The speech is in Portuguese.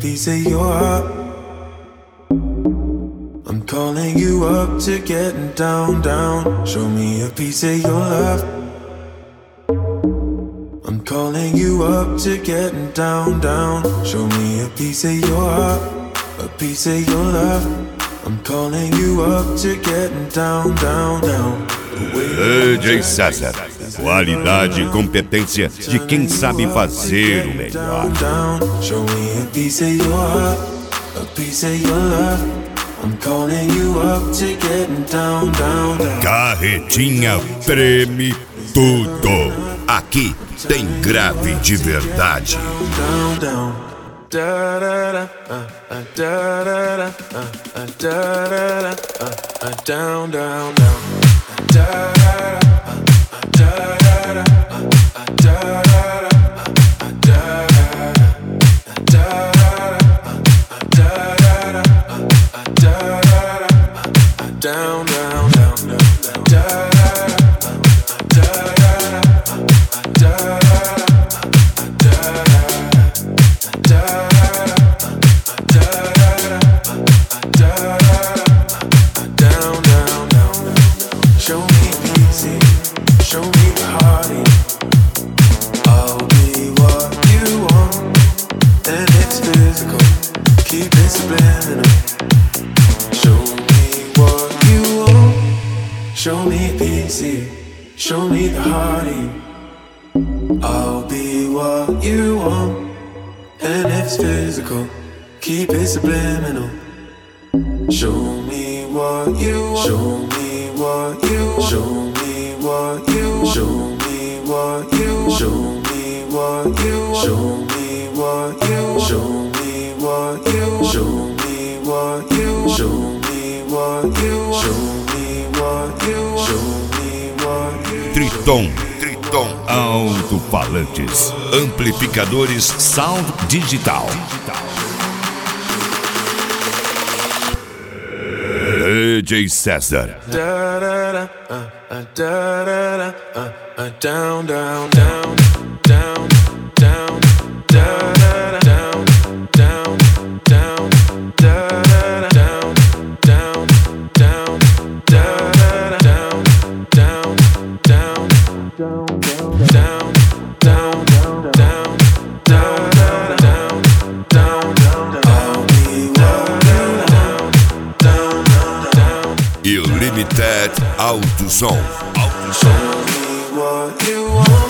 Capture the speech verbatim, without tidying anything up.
piece of your heart. I'm calling you up to getting down, down. Show me a piece of your love. I'm calling you up to getting down, down. Show me a piece of your heart, a piece of your love. I'm calling you up to getting down, down, down. D J César, qualidade e competência de quem sabe fazer o melhor. Show me a piece of your heart, a piece of your love. I'm calling you up to getting down, down, down. Carretinha treme tudo. Aqui tem grave de verdade. Down, down, da da da, uh, da da da, uh, da da da, uh, down, down, down, da da da, da da da, uh, da da da, uh, da da da, down, down, down, down, down, da show me the heart in you. I'll be what you want, and if it's physical, keep it subliminal. Show me what you want, show me what you want, show me what you want, show me what you want, show me what you want, show me what you want, show me what you want, show me what you want, show me what you want, show me what you want, show me what you want. Triton, Triton, alto-falantes, amplificadores Sound Digital. D J César. Da da da, uh, uh, da da da, uh, uh, down, down, down, down, down, da da da, down, down, down, da da da, down, down, down, da da da, down, down, down, down, down, down, down, down, da da da, down, down, down, I'll be down, down, down, down. Illimited Alto Som. Show me what you want.